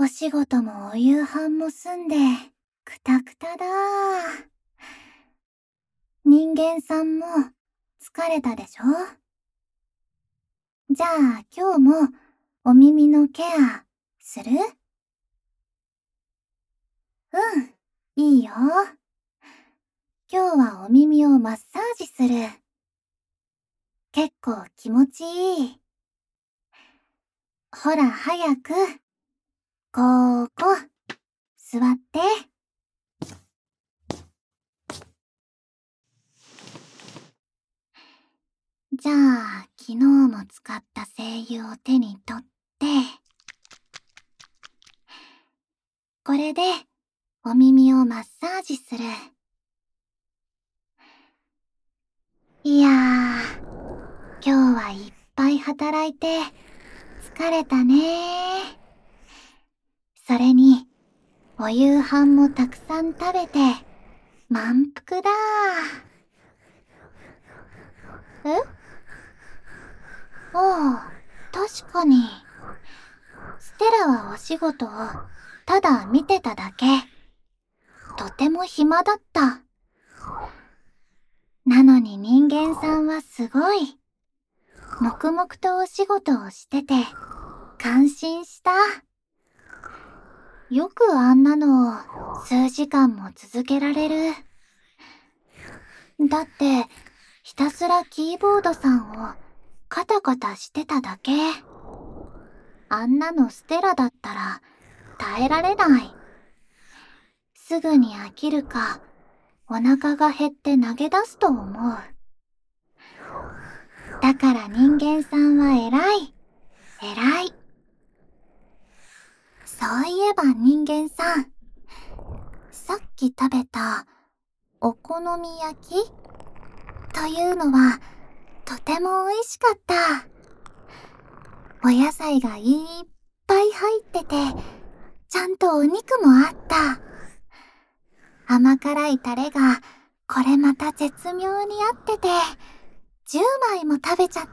お仕事もお夕飯も済んで、くたくただ。人間さんも疲れたでしょ？じゃあ今日もお耳のケアする？うん、いいよ。今日はお耳をマッサージする。結構気持ちいい。ほら早く、ここ、座って。じゃあ昨日も使った精油を手に取って、これでお耳をマッサージする。いやー、今日はいっぱい働いて疲れたね。それに、お夕飯もたくさん食べて満腹だ。え？ああ、確かに。ステラはお仕事をただ見てただけ。とても暇だった。なのに人間さんはすごい。黙々とお仕事をしてて感心した。よくあんなのを数時間も続けられる。だって、ひたすらキーボードさんをカタカタしてただけ。あんなのステラだったら耐えられない。すぐに飽きるか、お腹が減って投げ出すと思う。だから人間さんは偉い。偉い。そういえば人間さん、さっき食べたお好み焼きというのはとても美味しかった。お野菜がいっぱい入ってて、ちゃんとお肉もあった。甘辛いタレがこれまた絶妙に合ってて、10枚も食べちゃった。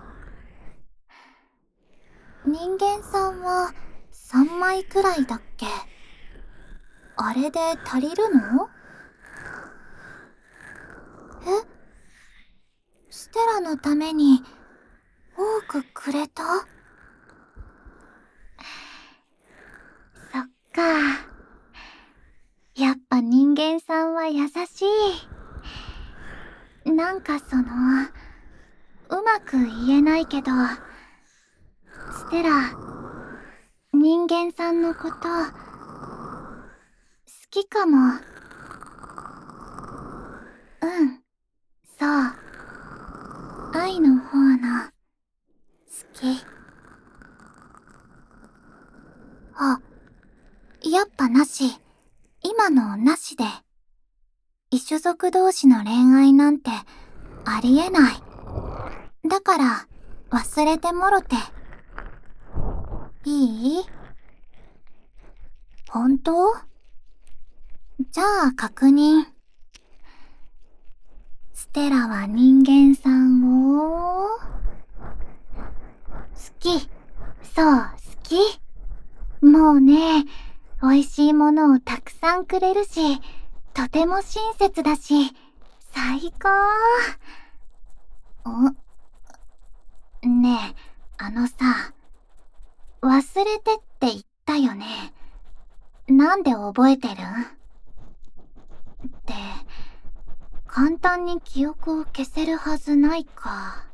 人間さんは3枚くらいだっけ？あれで足りるの？え？ステラのために多くくれた？そっか。やっぱ人間さんは優しい。なんかうまく言えないけど、ステラ、人間さんのこと、好きかも。うん、そう。愛の方の、好き。あ、やっぱなし。今のなしで。異種族同士の恋愛なんて、ありえない。だから、忘れてもろて。いい？本当？じゃあ確認。ステラは人間さんを好き。そう、好き。もうね、美味しいものをたくさんくれるし、とても親切だし、最高。ねえ、さ、忘れてって言ったよね。なんで覚えてるん？って、簡単に記憶を消せるはずないか。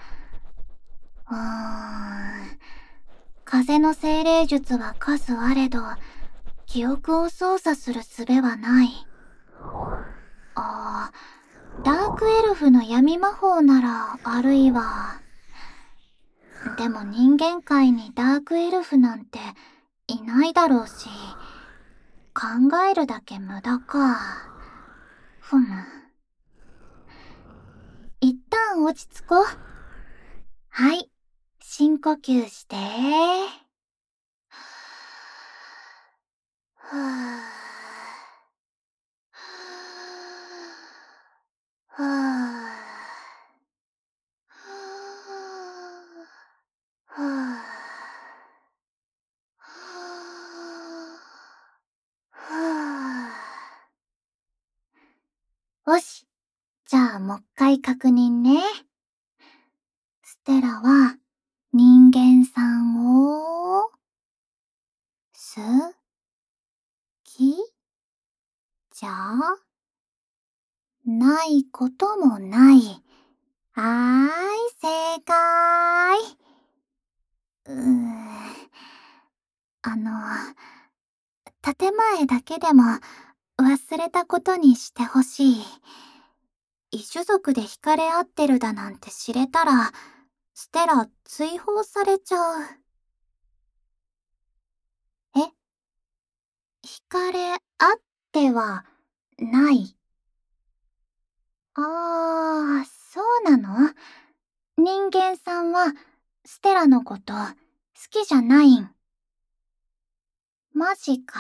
風の精霊術は数あれど、記憶を操作する術はない。ダークエルフの闇魔法ならあるいは。でも人間界にダークエルフなんていないだろうし、考えるだけ無駄か。ふむ。一旦落ち着こう。はい。深呼吸して。ふぅ。ふぅ。ふぅ。 もう一回確認ね。ステラは人間さんを好きじゃないこともない。はーい、正解。建前だけでも忘れたことにしてほしい。異種族で惹かれ合ってるだなんて知れたら、ステラ追放されちゃう。え？惹かれ合ってはない。そうなの？人間さんはステラのこと好きじゃないん？マジか。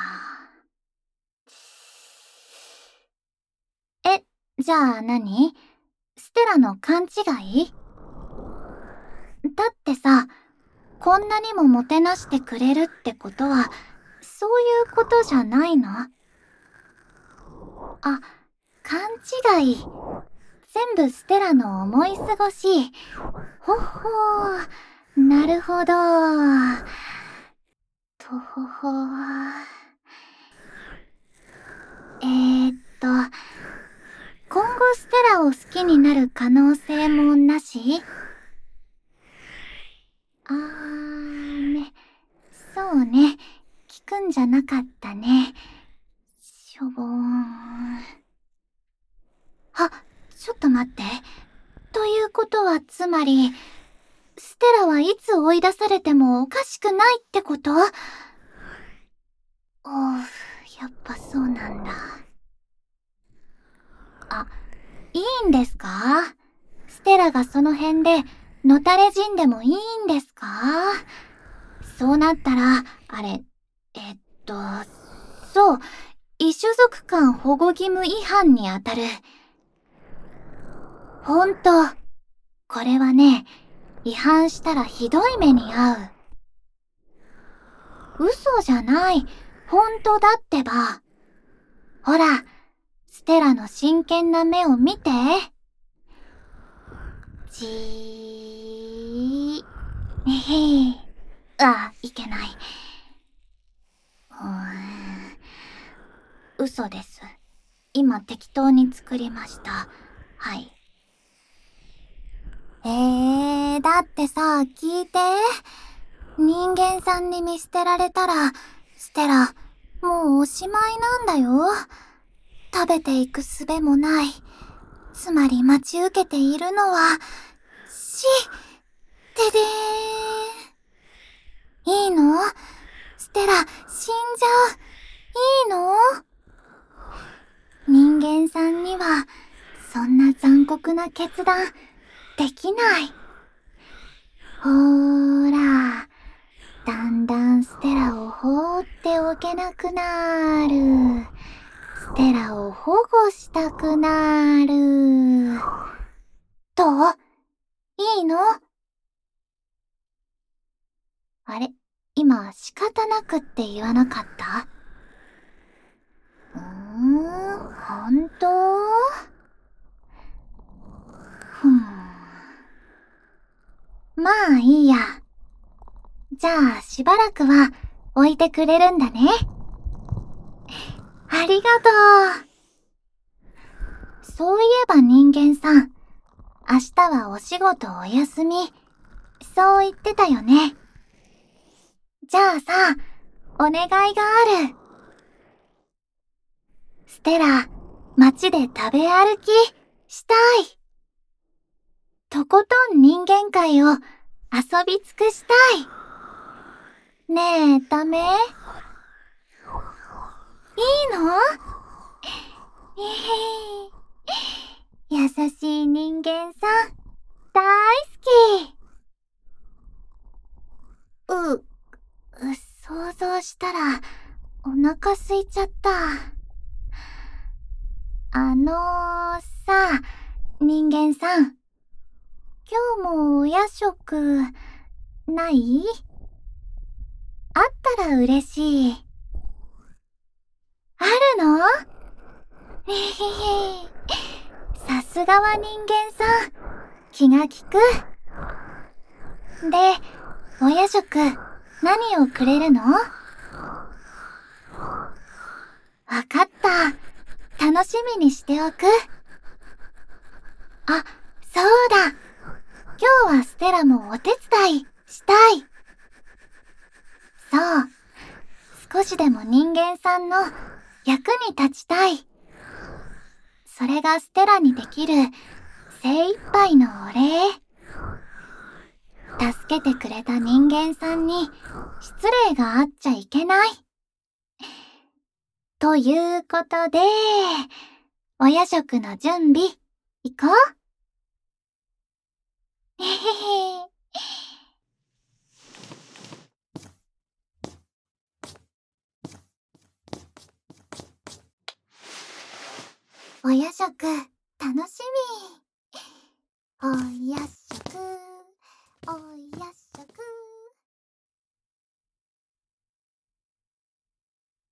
じゃあ何？ステラの勘違い？だってさ、こんなにももてなしてくれるってことは、そういうことじゃないの？あ、勘違い。全部ステラの思い過ごし。ほほー、なるほど。とほほ今後ステラを好きになる可能性もなし？そうね。聞くんじゃなかったね。しょぼーん。ちょっと待って。ということはつまり、ステラはいつ追い出されてもおかしくないってこと？やっぱそうなんだ。いいんですか？ステラがその辺でのたれ死んでもいいんですか？そうなったら、そう、異種族間保護義務違反にあたる。ほんと、これはね、違反したらひどい目に遭う。嘘じゃない、ほんとだってば。ほら、ステラの真剣な目を見て。いけない。嘘です。今適当に作りました。はい。だってさ、聞いて。人間さんに見捨てられたら、ステラ、もうおしまいなんだよ。食べていく術もない。つまり待ち受けているのは、ででーん。いいの？ステラ、死んじゃう。いいの？人間さんには、そんな残酷な決断、できない。ほーら、だんだんステラを放っておけなくなる。ステラを保護したくなる。どう？いいの？あれ？今仕方なくって言わなかった？ほんと？まあいいや。じゃあしばらくは置いてくれるんだね。ありがとう。そういえば人間さん、明日はお仕事お休み。そう言ってたよね。じゃあさ、お願いがある。ステラ、街で食べ歩きしたい。とことん人間界を遊び尽くしたい。ねえ、ダメ？いいの？優しい人間さん、大好き。想像したらお腹空いちゃった。さ、人間さん。今日もお夜食、ない？あったら嬉しい。あるの？ さすがは人間さん。気が利く。で、お夜食、何をくれるの？わかった。楽しみにしておく。あ、そうだ。今日はステラもお手伝いしたい。そう。少しでも人間さんの役に立ちたい。それがステラにできる精一杯のお礼。助けてくれた人間さんに失礼があっちゃいけない。ということで、お夜食の準備、行こう。へへへ。お夜食、楽しみ。お夜食。